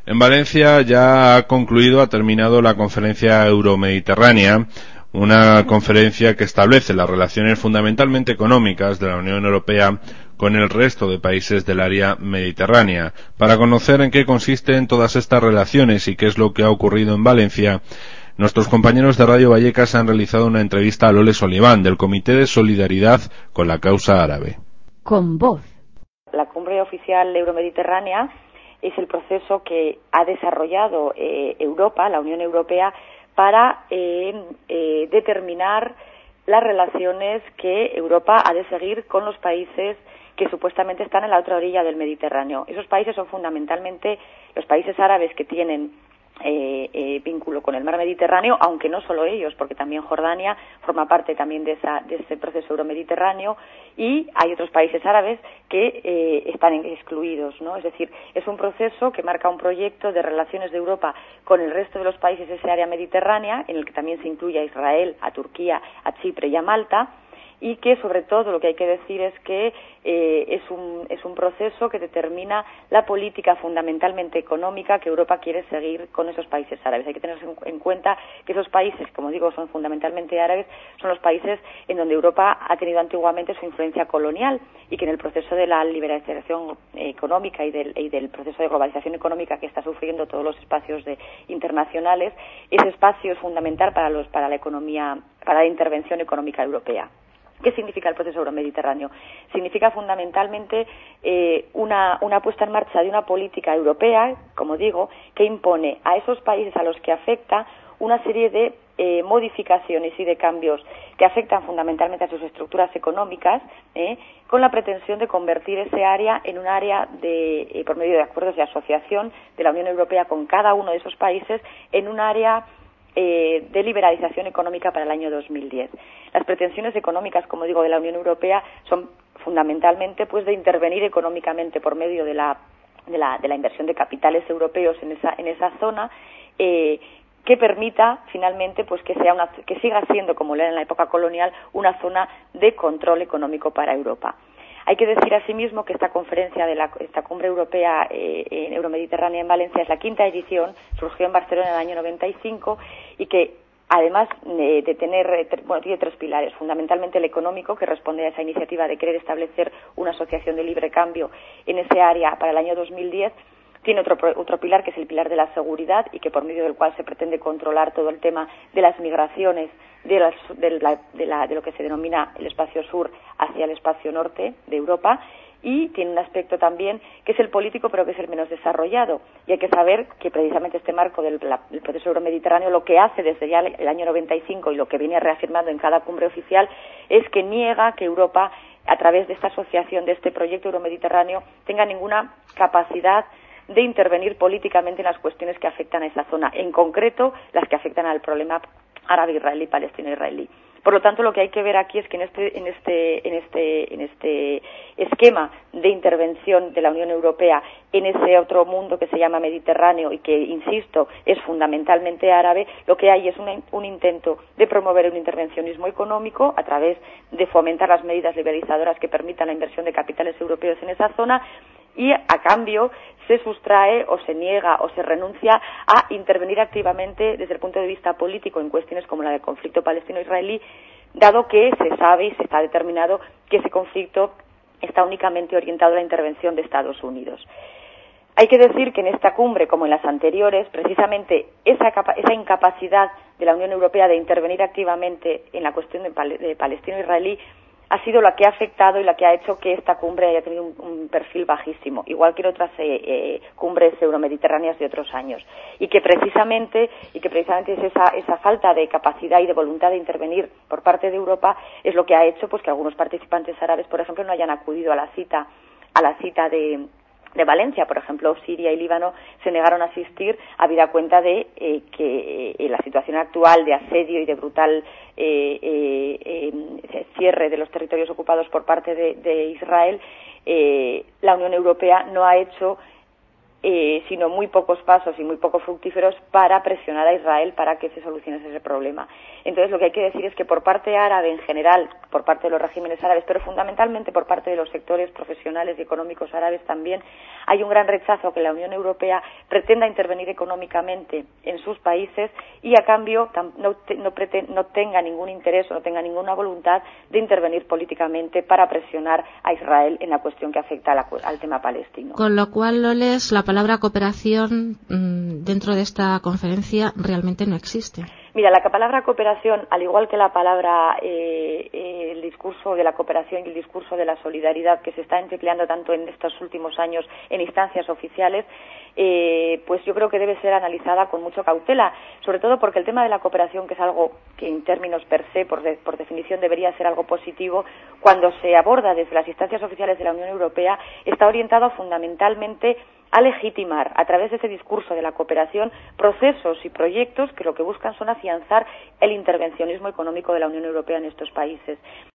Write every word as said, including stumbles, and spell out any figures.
En Valencia ya ha concluido, ha terminado la conferencia euromediterránea, una conferencia que establece las relaciones fundamentalmente económicas de la Unión Europea con el resto de países del área mediterránea. Para conocer en qué consisten todas estas relaciones y qué es lo que ha ocurrido en Valencia, nuestros compañeros de Radio Vallecas han realizado una entrevista a Loles Oliván, del Comité de Solidaridad con la Causa Árabe. Con voz. La cumbre oficial euromediterránea es el proceso que ha desarrollado eh, Europa, la Unión Europea, para eh, eh, determinar las relaciones que Europa ha de seguir con los países que supuestamente están en la otra orilla del Mediterráneo. Esos países son fundamentalmente los países árabes que tienen eh, eh, vínculo con el mar Mediterráneo, aunque no solo ellos, porque también Jordania forma parte también de, esa, de ese proceso euromediterráneo, y hay otros países árabes que eh, están excluidos, ¿no? Es decir, es un proceso que marca un proyecto de relaciones de Europa con el resto de los países de ese área mediterránea, en el que también se incluye a Israel, a Turquía, a Chipre y a Malta, y que sobre todo lo que hay que decir es que eh, es un es un proceso que determina la política fundamentalmente económica que Europa quiere seguir con esos países árabes. Hay que tener en cuenta que esos países, como digo, son fundamentalmente árabes, son los países en donde Europa ha tenido antiguamente su influencia colonial, y que en el proceso de la liberalización económica y del, y del proceso de globalización económica que está sufriendo todos los espacios de, internacionales, ese espacio es fundamental para los para la economía, para la intervención económica europea. ¿Qué significa el proceso euromediterráneo? Significa fundamentalmente eh, una, una puesta en marcha de una política europea, como digo, que impone a esos países a los que afecta una serie de eh, modificaciones y de cambios que afectan fundamentalmente a sus estructuras económicas, eh, con la pretensión de convertir ese área en un área de, eh, por medio de acuerdos de asociación de la Unión Europea con cada uno de esos países, en un área Eh, de liberalización económica para el año dos mil diez. Las pretensiones económicas, como digo, de la Unión Europea son fundamentalmente pues de intervenir económicamente por medio de la de la, de la inversión de capitales europeos en esa en esa zona, eh, que permita finalmente pues que sea una que siga siendo, como lo era en la época colonial, una zona de control económico para Europa. Hay que decir asimismo que esta conferencia de la esta cumbre europea eh, en euromediterránea en Valencia es la quinta edición, surgió en Barcelona en el año noventa y cinco, y que además eh, de tener, eh, bueno, tiene tres pilares, fundamentalmente el económico, que responde a esa iniciativa de querer establecer una asociación de libre cambio en ese área para el año dos mil diez. Tiene otro, otro pilar, que es el pilar de la seguridad, y que por medio del cual se pretende controlar todo el tema de las migraciones de, las, de, la, de, la, de lo que se denomina el espacio sur hacia el espacio norte de Europa. Y tiene un aspecto también que es el político, pero que es el menos desarrollado. Y hay que saber que precisamente este marco del, la, del proceso euromediterráneo lo que hace desde ya el año noventa y cinco, y lo que viene reafirmando en cada cumbre oficial, es que niega que Europa, a través de esta asociación, de este proyecto euromediterráneo, tenga ninguna capacidad de intervenir políticamente en las cuestiones que afectan a esa zona, en concreto las que afectan al problema árabe-israelí, palestino-israelí. Por lo tanto, lo que hay que ver aquí es que en este, en este, en este, en este esquema de intervención de la Unión Europea en ese otro mundo que se llama Mediterráneo y que, insisto, es fundamentalmente árabe, lo que hay es una, un intento de promover un intervencionismo económico a través de fomentar las medidas liberalizadoras que permitan la inversión de capitales europeos en esa zona, y a cambio se sustrae o se niega o se renuncia a intervenir activamente desde el punto de vista político en cuestiones como la del conflicto palestino-israelí, dado que se sabe y se está determinado que ese conflicto está únicamente orientado a la intervención de Estados Unidos. Hay que decir que en esta cumbre, como en las anteriores, precisamente esa, esa incapacidad de la Unión Europea de intervenir activamente en la cuestión de, pal de palestino-israelí ha sido la que ha afectado y la que ha hecho que esta cumbre haya tenido un, un perfil bajísimo, igual que en otras eh, eh, cumbres euromediterráneas de otros años, y que precisamente y que precisamente es esa, esa falta de capacidad y de voluntad de intervenir por parte de Europa es lo que ha hecho pues que algunos participantes árabes, por ejemplo, no hayan acudido a la cita a la cita de de Valencia. Por ejemplo, Siria y Líbano se negaron a asistir, habida cuenta de eh, que eh, la situación actual de asedio y de brutal eh, eh, eh, cierre de los territorios ocupados por parte de, de Israel, eh, la Unión Europea no ha hecho Eh, sino muy pocos pasos y muy poco fructíferos para presionar a Israel para que se solucione ese problema. Entonces, lo que hay que decir es que por parte árabe en general, por parte de los regímenes árabes, pero fundamentalmente por parte de los sectores profesionales y económicos árabes también, hay un gran rechazo a que la Unión Europea pretenda intervenir económicamente en sus países y a cambio no, no, preten, no tenga ningún interés o no tenga ninguna voluntad de intervenir políticamente para presionar a Israel en la cuestión que afecta a la, al tema palestino. Con lo cual, Loles, la palabra cooperación mmm, dentro de esta conferencia realmente no existe. Mira, la palabra cooperación, al igual que la palabra, eh, eh, el discurso de la cooperación y el discurso de la solidaridad que se está empleando tanto en estos últimos años en instancias oficiales, eh, pues yo creo que debe ser analizada con mucha cautela, sobre todo porque el tema de la cooperación, que es algo que en términos per se, por, de, por definición, debería ser algo positivo, cuando se aborda desde las instancias oficiales de la Unión Europea, está orientado fundamentalmente a legitimar, a través de ese discurso de la cooperación, procesos y proyectos que lo que buscan son afianzar el intervencionismo económico de la Unión Europea en estos países.